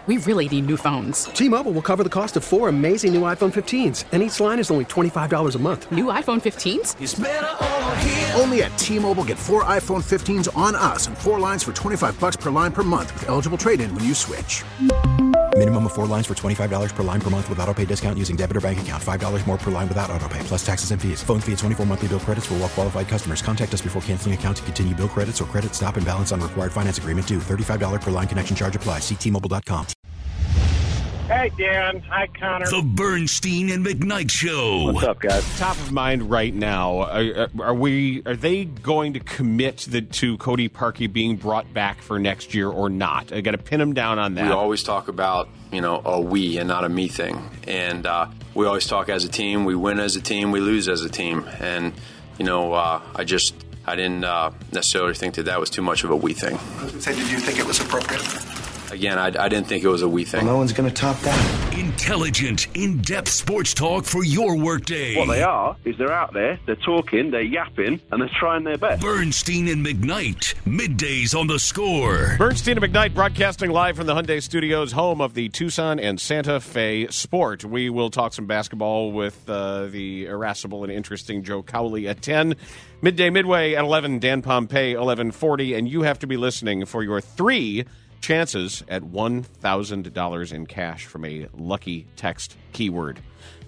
We really need new phones. T-Mobile will cover the cost of 4 amazing new iPhone 15s, and each line is only $25 a month. New iPhone 15s? It's better over here. Only at T-Mobile, get 4 iPhone 15s on us and 4 lines for $25 per line per month with eligible trade-in when you switch. Minimum of 4 lines for $25 per line per month with autopay discount using debit or bank account. $5 more per line without autopay, plus taxes and fees. Phone fee at 24 monthly bill credits for well-qualified customers. Contact us before canceling account to continue bill credits or credit stop and balance on required finance agreement due. $35 per line connection charge applies. See T-Mobile.com. Hey, Dan. Hi, Connor. The Bernstein and McKnight Show. What's up, guys? Top of mind right now, are they going to commit to Cody Parkey being brought back for next year or not? I got to pin him down on that. We always talk about, a we and not a me thing. And we always talk as a team. We win as a team. We lose as a team. And, I didn't necessarily think that was too much of a we thing. Did you think it was appropriate? Again, I didn't think it was a we thing. Well, no one's going to top that. Intelligent, in-depth sports talk for your workday. What they are is they're out there, they're talking, they're yapping, and they're trying their best. Bernstein and McKnight, middays on The Score. Bernstein and McKnight broadcasting live from the Hyundai Studios, home of the Tucson and Santa Fe Sport. We will talk some basketball with the irascible and interesting Joe Cowley at 10. Midday Midway at 11, Dan Pompei 11:40, and you have to be listening for your 3 chances at $1,000 in cash from a lucky text keyword.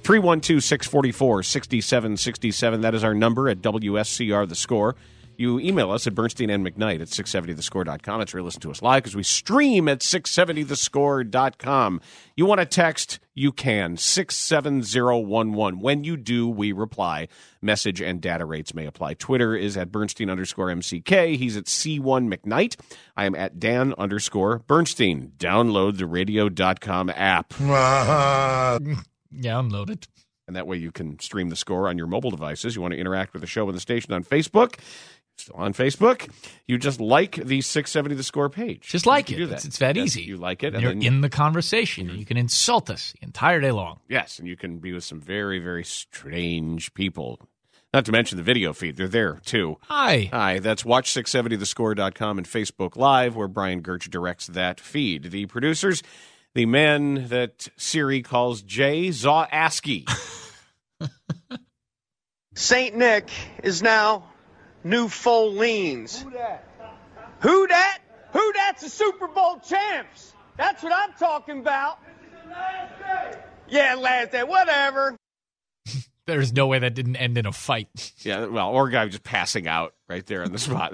312-644-6767. That is our number at WSCR The Score. You email us at bernsteinandmcknight at 670thescore.com. It's where you listen to us live because we stream at 670thescore.com. You want to text? You can. 67011. When you do, we reply. Message and data rates may apply. Twitter is at Bernstein_MCK. He's at C1 McKnight. I am at Dan_Bernstein. Download the radio.com app. Download it. And that way you can stream The Score on your mobile devices. You want to interact with the show and the station on Facebook. Still on Facebook. You just like the 670 The Score page. Just like it. Do that. It's that Yes, easy. You like it. And you're in the conversation. You can insult us the entire day long. Yes, and you can be with some very, very strange people. Not to mention the video feed. They're there, too. Hi. That's watch670thescore.com and Facebook Live, where Brian Gertz directs that feed. The producers, the man that Siri calls Jay Zawaski. St. Nick is now New Folleens. Who that? Who that's the Super Bowl champs? That's what I'm talking about. Yeah, last day. Whatever. There's no way that didn't end in a fight. Yeah, well, or a guy just passing out right there on the spot.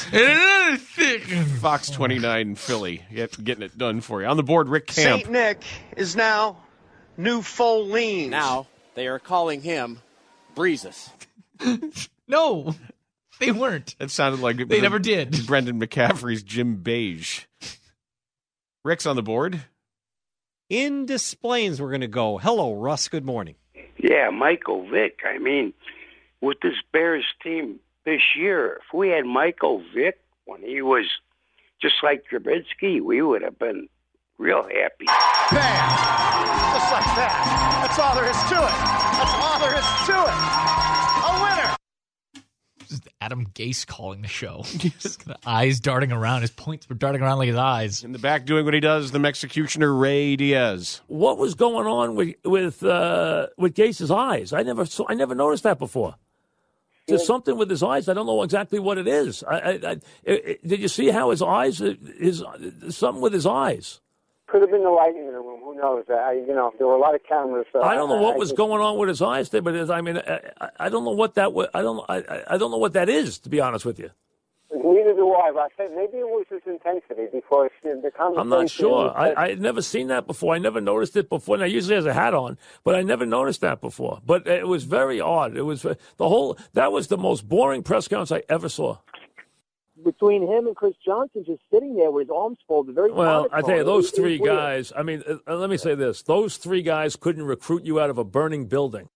Fox 29 Philly getting it done for you. On the board, Rick Camp. St. Nick is now New Folleens. Now they are calling him Breezes. No, they weren't. That sounded like they never did. Brendan McCaffrey's Jim Beige. Rick's on the board. In Des Plaines, we're going to go. Hello, Russ. Good morning. Yeah, Michael Vick. I mean, with this Bears team this year, if we had Michael Vick when he was just like Trubisky, we would have been real happy. Bam! Just like that. That's all there is to it. That's all there is to it. A winner. This is Adam Gase calling the show. Just the eyes darting around. His points were darting around like his eyes. In the back doing what he does, the executioner Ray Diaz. What was going on with Gase's eyes? I never noticed that before. There's something with his eyes. I don't know exactly what it is. Did you see how his eyes? Something with his eyes. Could have been the lighting in the room. Who knows? There were a lot of cameras. I don't know what was going on with his eyes there, but I don't know what that was. I don't know what that is, to be honest with you. Neither do I. But I said maybe it was his intensity because the conversation. I'm not sure. I had never seen that before. I never noticed it before. Now, usually has a hat on, but I never noticed that before. But it was very odd. It was that was the most boring press conference I ever saw. Between him and Chris Johnson just sitting there with his arms folded, very well, I tell you, those three guys, I mean, let me say this. Those three guys couldn't recruit you out of a burning building.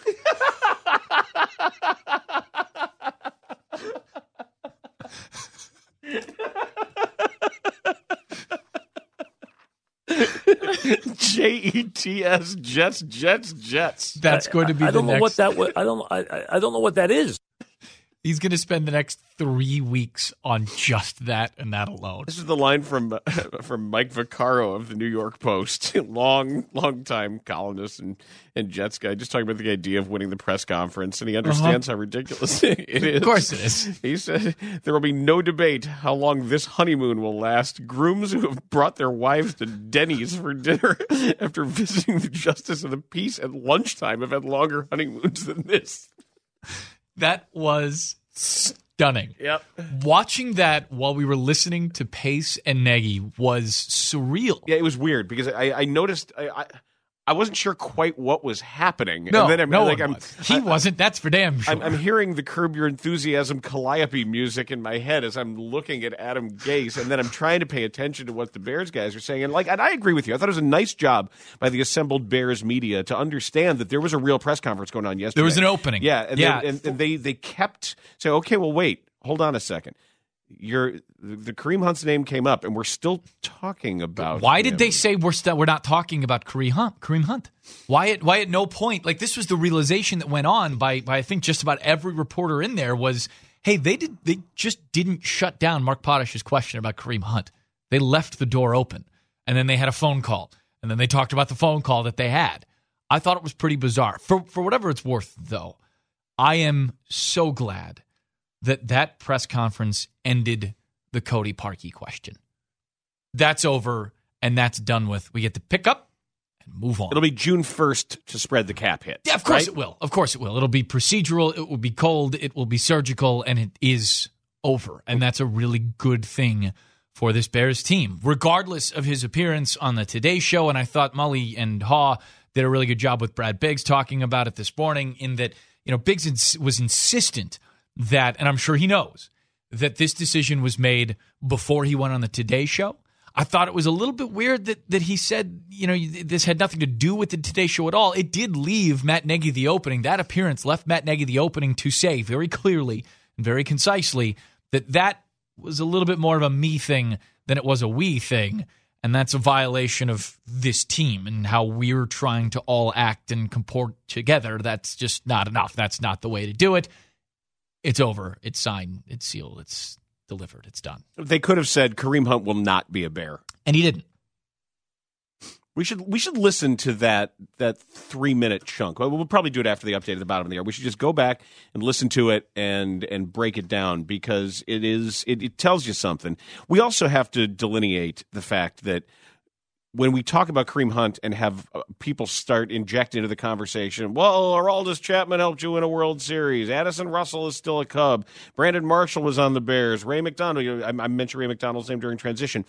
JETS, Jets. That's going to be. I don't the know next... what that. I don't know what that is. He's going to spend the next 3 weeks on just that and that alone. This is the line from Mike Vaccaro of the New York Post, long time columnist and Jets guy, just talking about the idea of winning the press conference, and he understands how ridiculous it is. Of course it is. He said there will be no debate how long this honeymoon will last. Grooms who have brought their wives to Denny's for dinner after visiting the Justice of the Peace at lunchtime have had longer honeymoons than this. That was stunning. Yep. Watching that while we were listening to Pace and Nagy was surreal. Yeah, it was weird because I noticed I wasn't sure quite what was happening. No, and then no one was. He wasn't. That's for damn sure. I'm hearing the Curb Your Enthusiasm Calliope music in my head as I'm looking at Adam Gase, and then I'm trying to pay attention to what the Bears guys are saying. And I agree with you. I thought it was a nice job by the assembled Bears media to understand that there was a real press conference going on yesterday. There was an opening. Yeah, and they kept saying, okay, well, wait, hold on a second. The Kareem Hunt's name came up, and we're still talking about. Why did they say we're not talking about Kareem Hunt? Why at no point, like, this was the realization that went on by I think just about every reporter in there was, hey, they just didn't shut down Mark Potash's question about Kareem Hunt. They left the door open, and then they had a phone call, and then they talked about the phone call that they had. I thought it was pretty bizarre. For whatever it's worth, though, I am so glad that press conference ended the Cody Parkey question. That's over, and that's done with. We get to pick up and move on. It'll be June 1st to spread the cap hit. Yeah, of course it will. Of course it will. It'll be procedural, it will be cold, it will be surgical, and it is over. And that's a really good thing for this Bears team, regardless of his appearance on the Today Show. And I thought Mully and Haw did a really good job with Brad Biggs talking about it this morning, in that, Biggs was insistent that, and I'm sure he knows, that this decision was made before he went on the Today Show. I thought it was a little bit weird that he said, this had nothing to do with the Today Show at all. It did leave Matt Nagy the opening. That appearance left Matt Nagy the opening to say very clearly and very concisely that was a little bit more of a me thing than it was a we thing. And that's a violation of this team and how we're trying to all act and comport together. That's just not enough. That's not the way to do it. It's over. It's signed. It's sealed. It's delivered. It's done. They could have said Kareem Hunt will not be a Bear, and he didn't. We should listen to that 3-minute chunk. We'll probably do it after the update at the bottom of the hour. We should just go back and listen to it and break it down, because it tells you something. We also have to delineate the fact that when we talk about Kareem Hunt and have people start injecting into the conversation, well, Aroldis Chapman helped you win a World Series. Addison Russell is still a Cub. Brandon Marshall was on the Bears. Ray McDonald, I mentioned Ray McDonald's name during transition.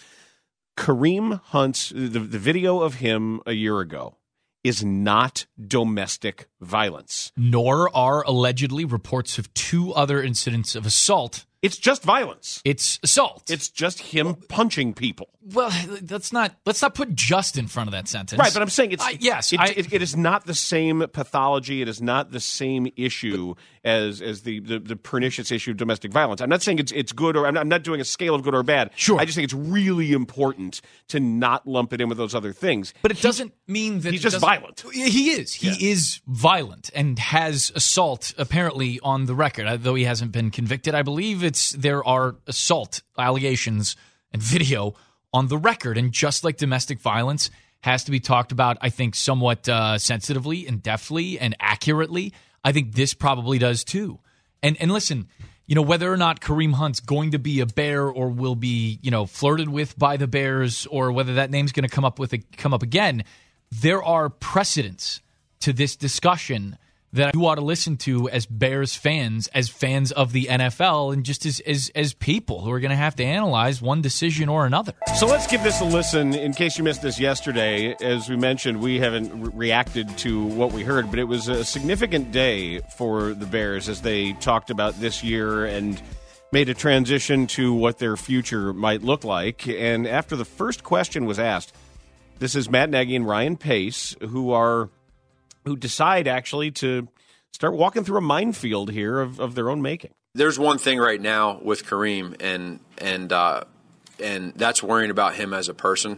Kareem Hunt's, the video of him a year ago is not domestic violence. Nor are allegedly reports of 2 other incidents of assault. It's just violence. It's assault. It's just him punching people. Well, let's not put just in front of that sentence. Right, but I'm saying it is not the same pathology. It is not the same issue as the pernicious issue of domestic violence. I'm not saying it's good, or I'm not doing a scale of good or bad. Sure. I just think it's really important to not lump it in with those other things. But it doesn't mean that he's just violent. He is. He is violent and has assault apparently on the record, though he hasn't been convicted. I believe there are assault allegations and video on the record. And just like domestic violence has to be talked about, I think, somewhat sensitively and deftly and accurately, I think this probably does too. And listen, whether or not Kareem Hunt's going to be a Bear or will be, flirted with by the Bears, or whether that name's going to come up again, there are precedents to this discussion that you ought to listen to as Bears fans, as fans of the NFL, and just as people who are going to have to analyze one decision or another. So let's give this a listen. In case you missed this yesterday, as we mentioned, we haven't reacted to what we heard, but it was a significant day for the Bears as they talked about this year and made a transition to what their future might look like. And after the first question was asked, this is Matt Nagy and Ryan Pace, who decide actually to start walking through a minefield here of their own making. There's one thing right now with Kareem, and that's worrying about him as a person.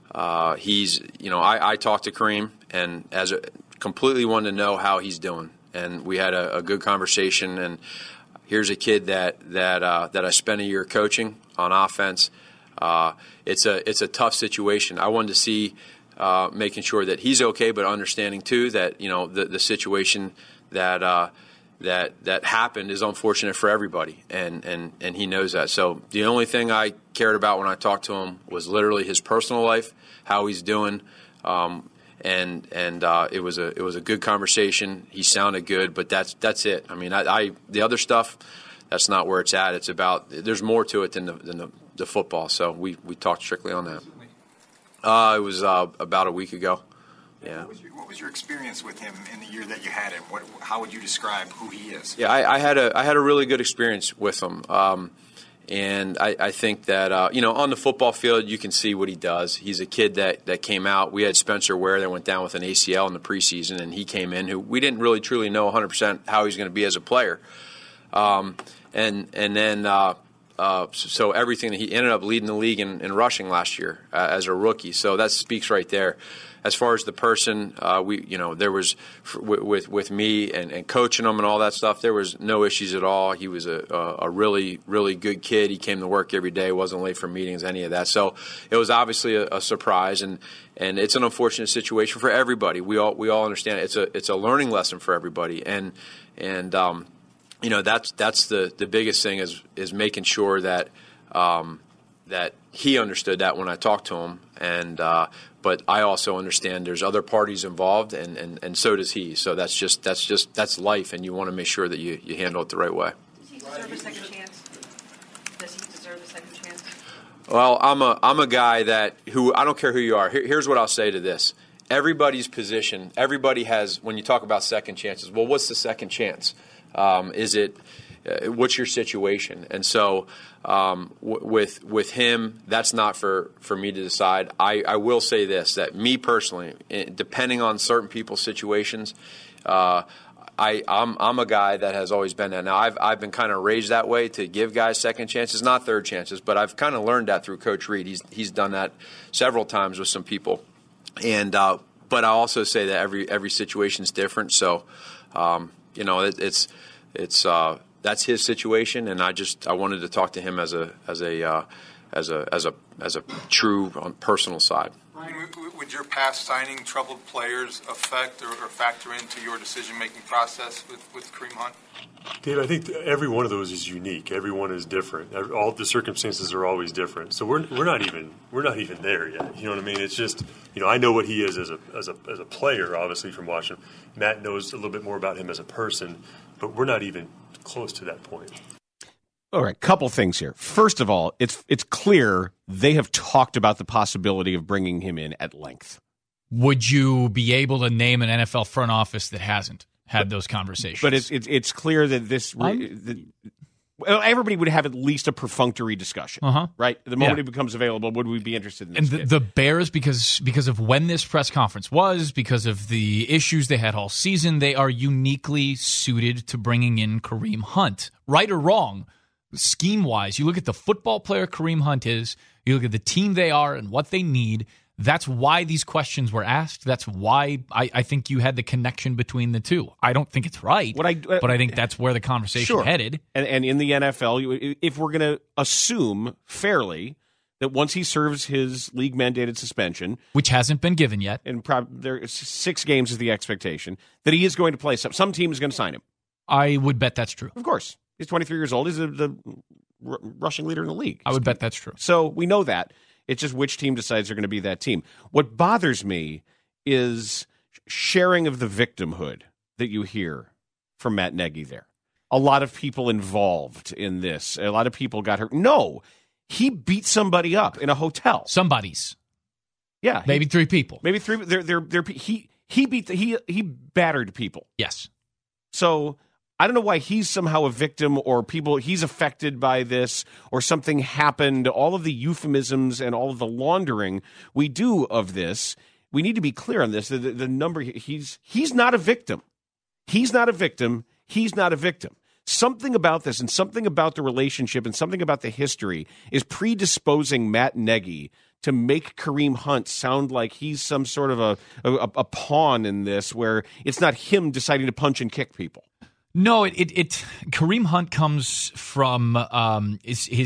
He's, I talked to Kareem and completely wanted to know how he's doing. and we had a good conversation. And here's a kid that I spent a year coaching on offense. It's a tough situation. I wanted to see making sure that he's okay, but understanding too that the situation that happened is unfortunate for everybody, and he knows that. So the only thing I cared about when I talked to him was literally his personal life, how he's doing, and it was a good conversation. He sounded good, but that's it. I mean, the other stuff, that's not where it's at. It's about there's more to it than the football. So we talked strictly on that. It was about a week ago. Yeah. What was your experience with him in the year that you had him? How would you describe who he is? Yeah, I had a really good experience with him, and I think that on the football field you can see what he does. He's a kid that came out. We had Spencer Ware that went down with an ACL in the preseason, and he came in who we didn't really truly know 100% how he's going to be as a player, and then. So everything that he ended up leading the league in rushing last year as a rookie. So that speaks right there. As far as the person, there was with me and coaching him and all that stuff, there was no issues at all. He was a really, really good kid. He came to work every day, wasn't late for meetings, any of that. So it was obviously a surprise, and it's an unfortunate situation for everybody. We all understand it. It's a learning lesson for everybody, and that's the biggest thing is making sure that that he understood that when I talked to him, and but I also understand there's other parties involved, and so does he. So that's life, and you want to make sure that you handle it the right way. Does he deserve a second chance? Does he deserve a second chance? Well, I'm a guy who I don't care who you are. Here's what I'll say to this. Everybody's position, everybody has, when you talk about second chances, well, what's the second chance? What's your situation? And so with him, that's not for me to decide. I will say this, that me personally, depending on certain people's situations, I'm a guy that has always been that. Now, I've been kind of raised that way to give guys second chances, not third chances, but I've kind of learned that through Coach Reed. He's done that several times with some people. And but I also say that every situation is different. So it's that's his situation, and I wanted to talk to him as a true personal side. Would your past signing troubled players affect or factor into your decision-making process with Kareem Hunt? Dave, I think every one of those is unique. Every one is different. All the circumstances are always different. So we're not even there yet. You know what I mean? It's just I know what he is as a player, obviously from watching him. Matt knows a little bit more about him as a person, but we're not even close to that point. All right, couple things here. First of all, it's clear they have talked about the possibility of bringing him in at length. Would you be able to name an NFL front office that hasn't had those conversations? But it's clear that everybody would have at least a perfunctory discussion, right? The moment it becomes available, would we be interested in this? And the Bears, because of when this press conference was, because of the issues they had all season, they are uniquely suited to bringing in Kareem Hunt. Right or wrong, scheme-wise, you look at the football player Kareem Hunt is, you look at the team they are and what they need. That's why these questions were asked. That's why I think you had the connection between the two. I don't think it's right, but I think that's where the conversation headed. And in the NFL, if we're going to assume fairly that once he serves his league-mandated suspension, which hasn't been given yet, and there 6 games is the expectation, that he is going to play. Some team is going to sign him. I would bet that's true. Of course. He's 23 years old. He's the rushing leader in the league. I would bet that's true. So we know that. It's just which team decides they're going to be that team. What bothers me is sharing of the victimhood that you hear from Matt Nagy there. A lot of people involved in this. A lot of people got hurt. No, he beat somebody up in a hotel. Somebody's. Yeah. Maybe 3 people. Maybe 3. He battered people. Yes. So I don't know why he's somehow a victim or he's affected by this or something happened. All of the euphemisms and all of the laundering we do of this, we need to be clear on this. The number, he's not a victim. He's not a victim. He's not a victim. Something about this and something about the relationship and something about the history is predisposing Matt Nagy to make Kareem Hunt sound like he's some sort of a pawn in this, where it's not him deciding to punch and kick people. No, Kareem Hunt comes from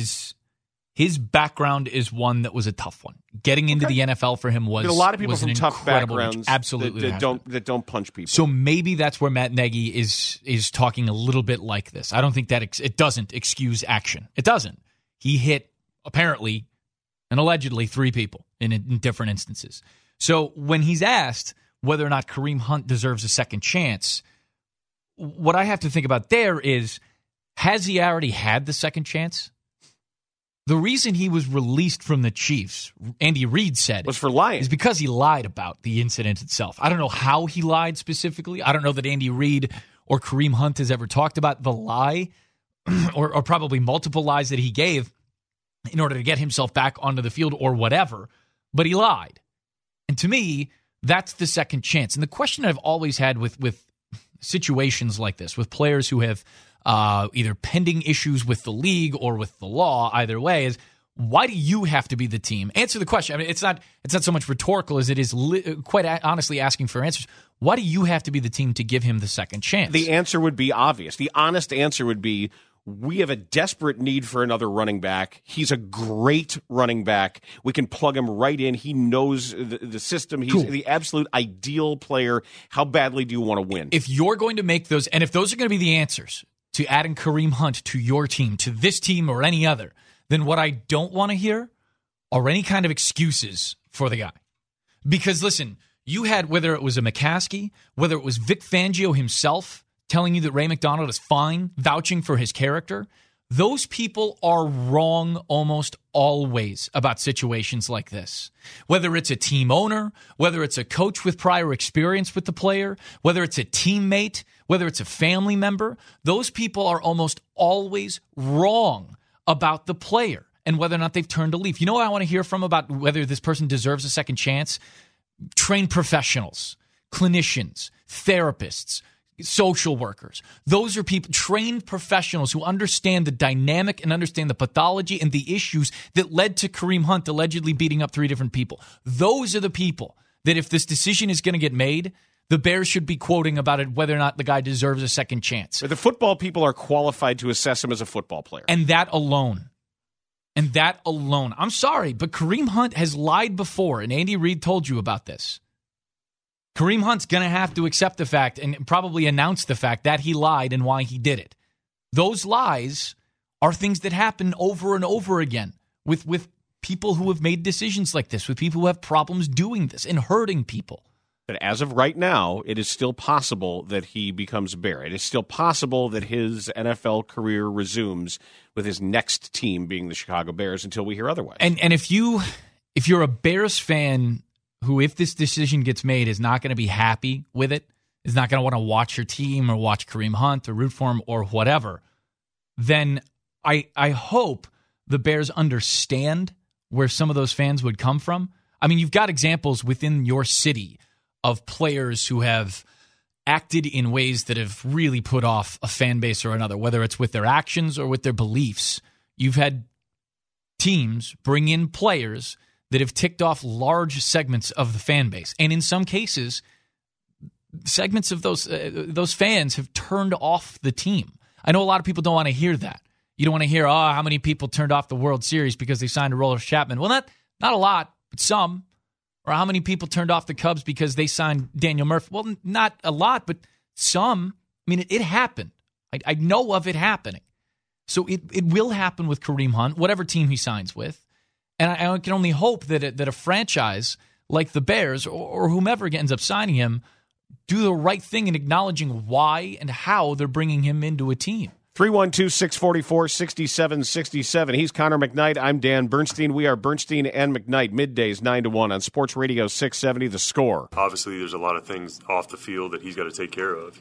his background is one that was a tough one. Getting into the NFL for him was a lot of people was from an tough backgrounds absolutely that don't punch people. So maybe that's where Matt Nagy is talking a little bit like this. I don't think that it doesn't excuse action. It doesn't. He hit apparently and allegedly 3 people in different instances. So when he's asked whether or not Kareem Hunt deserves a second chance, what I have to think about there is, has he already had the second chance? The reason he was released from the Chiefs, Andy Reid said, was for lying. Is because he lied about the incident itself. I don't know how he lied specifically. I don't know that Andy Reid or Kareem Hunt has ever talked about the lie or probably multiple lies that he gave in order to get himself back onto the field or whatever. But he lied. And to me, that's the second chance. And the question I've always had with situations like this, with players who have either pending issues with the league or with the law, either way, is why do you have to be the team? Answer the question. I mean, it's not so much rhetorical as it is quite honestly asking for answers. Why do you have to be the team to give him the second chance? The answer would be obvious. The honest answer would be, we have a desperate need for another running back. He's a great running back. We can plug him right in. He knows the system. He's the absolute ideal player. How badly do you want to win? If you're going to make those, and if those are going to be the answers to adding Kareem Hunt to your team, to this team or any other, then what I don't want to hear are any kind of excuses for the guy. Because listen, you had, whether it was a McCaskey, whether it was Vic Fangio himself telling you that Ray McDonald is fine, vouching for his character, those people are wrong almost always about situations like this. Whether it's a team owner, whether it's a coach with prior experience with the player, whether it's a teammate, whether it's a family member, those people are almost always wrong about the player and whether or not they've turned a leaf. You know what I want to hear from about whether this person deserves a second chance? Trained professionals, clinicians, therapists, social workers. Those are people, trained professionals who understand the dynamic and understand the pathology and the issues that led to Kareem Hunt allegedly beating up 3 different people. Those are the people that if this decision is going to get made, the Bears should be quoting about it, whether or not the guy deserves a second chance. The football people are qualified to assess him as a football player. And that alone, I'm sorry, but Kareem Hunt has lied before, and Andy Reid told you about this. Kareem Hunt's going to have to accept the fact and probably announce the fact that he lied and why he did it. Those lies are things that happen over and over again with people who have made decisions like this, with people who have problems doing this and hurting people. But as of right now, it is still possible that he becomes a Bear. It is still possible that his NFL career resumes with his next team being the Chicago Bears until we hear otherwise. And if you're a Bears fan who, if this decision gets made, is not going to be happy with it, is not going to want to watch your team or watch Kareem Hunt or root for him or whatever, then I hope the Bears understand where some of those fans would come from. I mean, you've got examples within your city of players who have acted in ways that have really put off a fan base or another, whether it's with their actions or with their beliefs. You've had teams bring in players that have ticked off large segments of the fan base. And in some cases, segments of those fans have turned off the team. I know a lot of people don't want to hear that. You don't want to hear, how many people turned off the World Series because they signed Aroldis Chapman. Well, not a lot, but some. Or how many people turned off the Cubs because they signed Daniel Murphy? Well, not a lot, but some. I mean, it happened. I know of it happening. So it will happen with Kareem Hunt, whatever team he signs with. And I can only hope that a franchise like the Bears or whomever ends up signing him do the right thing in acknowledging why and how they're bringing him into a team. 312-644-6767. He's Connor McKnight. I'm Dan Bernstein. We are Bernstein and McKnight, middays 9 to 1 on Sports Radio 670 The Score. Obviously, there's a lot of things off the field that he's got to take care of.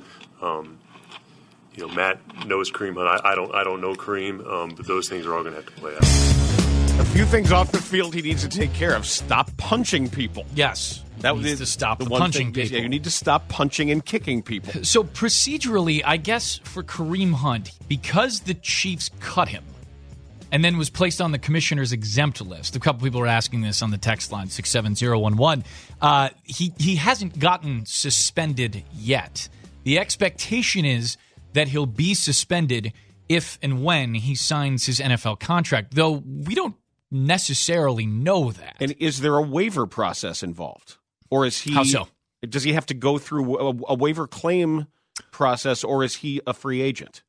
Matt knows Kareem Hunt. I don't know Kareem, but those things are all going to have to play out. A few things off the field he needs to take care of. Stop punching people. Yes. That needs to stop the punching people. Yeah, you need to stop punching and kicking people. So procedurally, I guess for Kareem Hunt, because the Chiefs cut him, and then was placed on the commissioner's exempt list. A couple people are asking this on the text line, 67011. He hasn't gotten suspended yet. The expectation is that he'll be suspended if and when he signs his NFL contract, though we don't necessarily know that. And is there a waiver process involved? Or is he... How so? Does he have to go through a waiver claim process, or is he a free agent?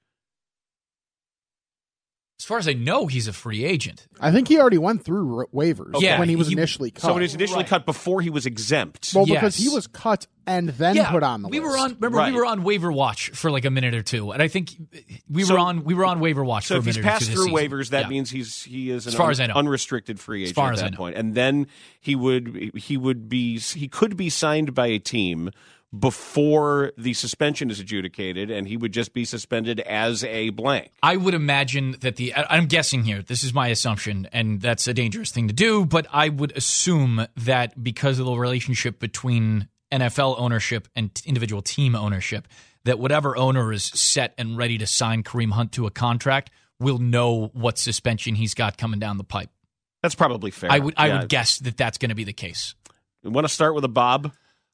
As far as I know, he's a free agent. I think he already went through waivers when he was initially cut. So he was initially cut before he was exempt. Well, because he was cut and then put on the list. We were on waiver watch for like a minute or two, and I think we were on waiver watch for a minute or two. So if he's passed through season. waivers, that means he is an unrestricted free agent far at as that I know. point. And then he could be signed by a team before the suspension is adjudicated, and he would just be suspended as a blank. I would imagine that I'm guessing here, this is my assumption, and that's a dangerous thing to do, but I would assume that because of the relationship between NFL ownership and individual team ownership, that whatever owner is set and ready to sign Kareem Hunt to a contract will know what suspension he's got coming down the pipe. That's probably fair. I would guess that that's going to be the case. You want to start with a Bob?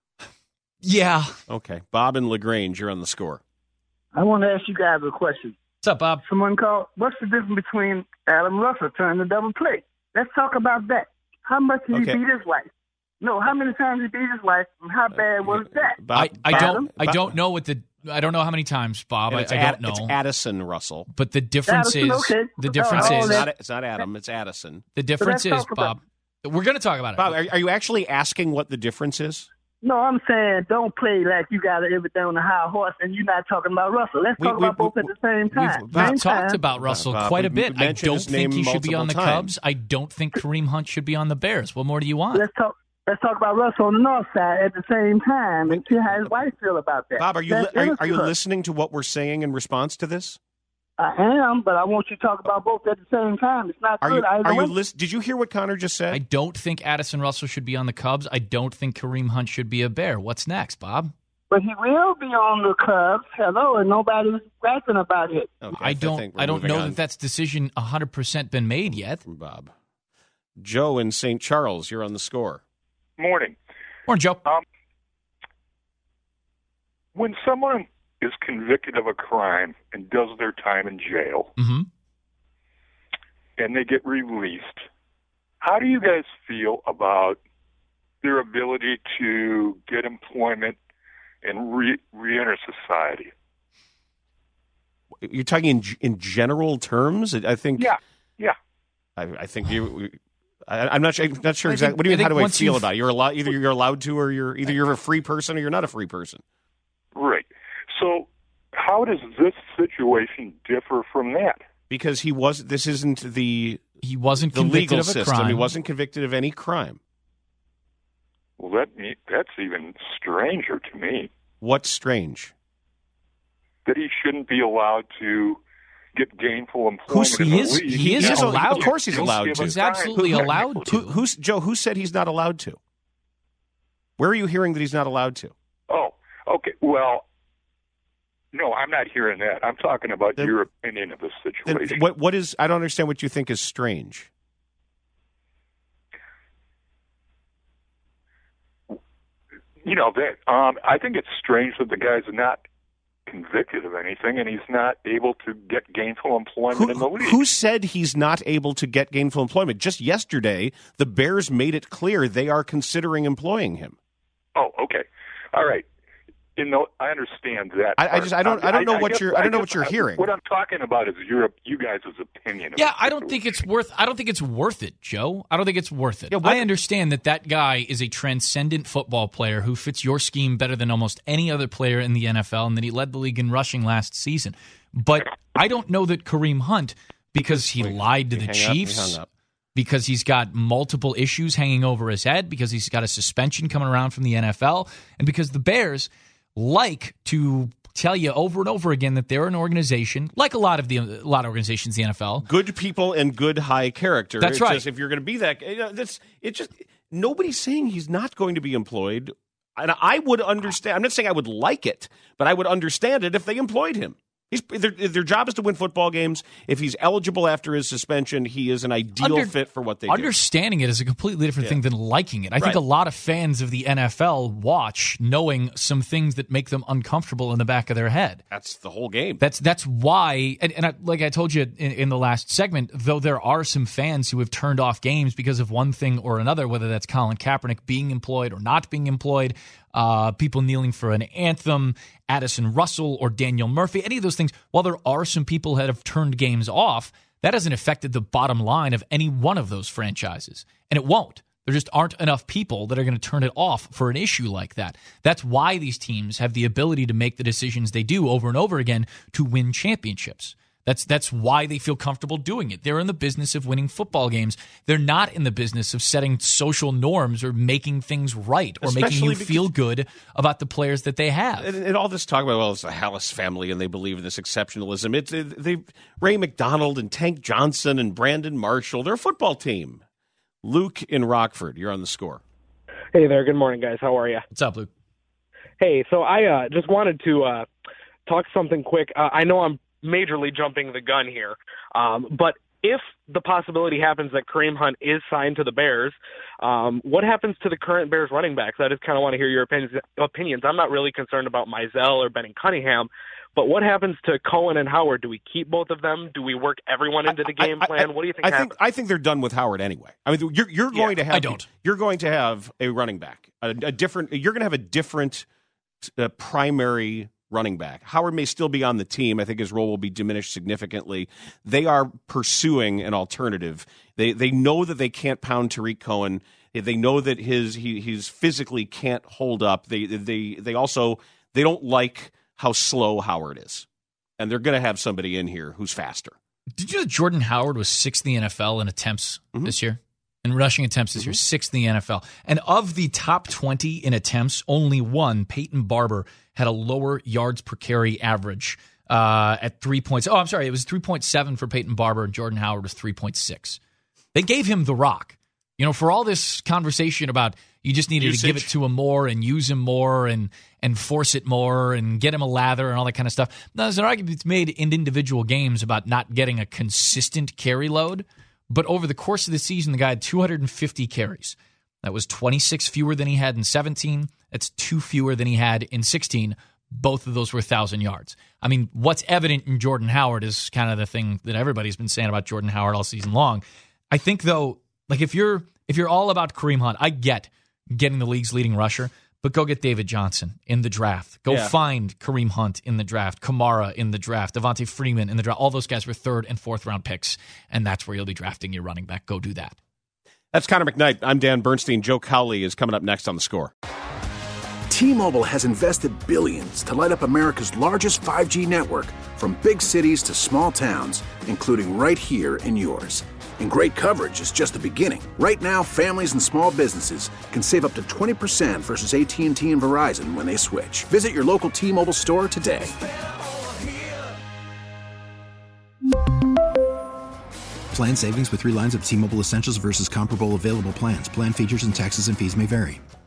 Yeah. Okay. Bob and LaGrange, you're on the score. I want to ask you guys a question. What's up, Bob? Someone called, what's the difference between Adam Russell turning the double play? Let's talk about that. How much did he beat his wife? No, how many times he beat his wife, and how bad was that? I don't know I don't know how many times, Bob. I don't know. It's Addison Russell. But the difference is it's not Adam, it's Addison. The difference is, Bob, we're going to talk about it. Bob, are you actually asking what the difference is? No, I'm saying don't play like you got everything on the high horse and you're not talking about Russell. Let's talk about both at the same time. We've talked about Russell quite a bit. I don't his name think he should be on the multiple Cubs. I don't think Kareem Hunt should be on the Bears. What more do you want? Let's talk about Russell on the north side at the same time and see how his wife feel about that. Bob, are you listening to what we're saying in response to this? I am, but I want you to talk about both at the same time. It's not good. Did you hear what Connor just said? I don't think Addison Russell should be on the Cubs. I don't think Kareem Hunt should be a Bear. What's next, Bob? But he will be on the Cubs. Hello, and nobody's rapping about it. Okay, I don't know that that's decision 100% been made yet. Bob. Joe in St. Charles, you're on the score. Morning. Morning, Joe. When someone is convicted of a crime and does their time in jail, and they get released, how do you guys feel about their ability to get employment and re-enter society? You're talking in general terms? I think. Yeah. I think you. I'm not sure exactly. What do you mean? How do I feel about it? Either you're allowed to, or you're a free person, or you're not a free person. Right. So, how does this situation differ from that? Because he wasn't convicted legal of a system. crime. He wasn't convicted of any crime. Well, that's even stranger to me. What's strange? That he shouldn't be allowed to get gainful employment in the league. He is allowed. Of course he's allowed to. He's absolutely allowed to. Joe, who said he's not allowed to? Where are you hearing that he's not allowed to? Oh, okay. Well, no, I'm not hearing that. I'm talking about your opinion of the situation. What is? I don't understand what you think is strange. You know that I think it's strange that the guy's not convicted of anything and he's not able to get gainful employment in the league. Who said he's not able to get gainful employment? Just yesterday, the Bears made it clear they are considering employing him. Oh, okay. All right. I understand that. I don't know what you're hearing. What I'm talking about is you guys' opinion. Yeah, I don't think it's worth it, Joe. I don't think it's worth it. Yeah, I understand that guy is a transcendent football player who fits your scheme better than almost any other player in the NFL, and that he led the league in rushing last season. But I don't know that Kareem Hunt, because he lied to the Chiefs, because he's got multiple issues hanging over his head, because he's got a suspension coming around from the NFL, and because the Bears like to tell you over and over again that they're an organization, like a lot of organizations in the NFL. Good people and good high character. That's right. Just, if you're going to be that, nobody's saying he's not going to be employed. And I would understand. I'm not saying I would like it, but I would understand it if they employed him. Their job is to win football games. If he's eligible after his suspension, he is an ideal fit for what they do. Understanding it is a completely different thing than liking it. I think a lot of fans of the NFL watch knowing some things that make them uncomfortable in the back of their head. That's the whole game. That's why, like I told you in the last segment, though there are some fans who have turned off games because of one thing or another, whether that's Colin Kaepernick being employed or not being employed, people kneeling for an anthem, Addison Russell or Daniel Murphy, any of those things. While there are some people that have turned games off, that hasn't affected the bottom line of any one of those franchises. And it won't. There just aren't enough people that are going to turn it off for an issue like that. That's why these teams have the ability to make the decisions they do over and over again to win championships. That's why they feel comfortable doing it. They're in the business of winning football games. They're not in the business of setting social norms or making things right or making you feel good about the players that they have. And all this talk about, well, it's the Hallis family and they believe in this exceptionalism. Ray McDonald and Tank Johnson and Brandon Marshall, they're a football team. Luke in Rockford, you're on the Score. Hey there. Good morning, guys. How are you? What's up, Luke? Hey, so I just wanted to talk something quick. I know I'm majorly jumping the gun here, but if the possibility happens that Kareem Hunt is signed to the Bears, what happens to the current Bears running backs? I just kind of want to hear your opinions. I'm not really concerned about Mizell or Benning Cunningham, but what happens to Cohen and Howard? Do we keep both of them? Do we work everyone into the game plan? What do you think happens? I think they're done with Howard anyway. I mean, you're going to have. I don't. You're going to have a running back, a different. You're going to have a different primary running back. Howard may still be on the team. I think his role will be diminished significantly. They are pursuing an alternative. They know that they can't pound Tariq Cohen. They know that he's physically can't hold up. They also don't like how slow Howard is. And they're going to have somebody in here who's faster. Did you know Jordan Howard was 6th in the NFL in attempts this year? In rushing attempts this year, 6th in the NFL. And of the top 20 in attempts, only one, Peyton Barber, had a lower yards per carry average at 3 points. Oh, I'm sorry. It was 3.7 for Peyton Barber, and Jordan Howard was 3.6. They gave him the rock. You know, for all this conversation about you just needed to give it to him more and use him more and force it more and get him a lather and all that kind of stuff. Now, there's an argument that's made in individual games about not getting a consistent carry load. But over the course of the season, the guy had 250 carries. That was 26 fewer than he had in 17. That's 2 fewer than he had in 16. Both of those were 1,000 yards. I mean, what's evident in Jordan Howard is kind of the thing that everybody's been saying about Jordan Howard all season long. I think, though, like if you're all about Kareem Hunt, I get getting the league's leading rusher, but go get David Johnson in the draft. Go find Kareem Hunt in the draft, Kamara in the draft, Devontae Freeman in the draft. All those guys were 3rd and 4th round picks, and that's where you'll be drafting your running back. Go do that. That's Connor McKnight. I'm Dan Bernstein. Joe Cowley is coming up next on The Score. T-Mobile has invested billions to light up America's largest 5G network, from big cities to small towns, including right here in yours. And great coverage is just the beginning. Right now, families and small businesses can save up to 20% versus AT&T and Verizon when they switch. Visit your local T-Mobile store today. Plan savings with 3 lines of T-Mobile Essentials versus comparable available plans. Plan features and taxes and fees may vary.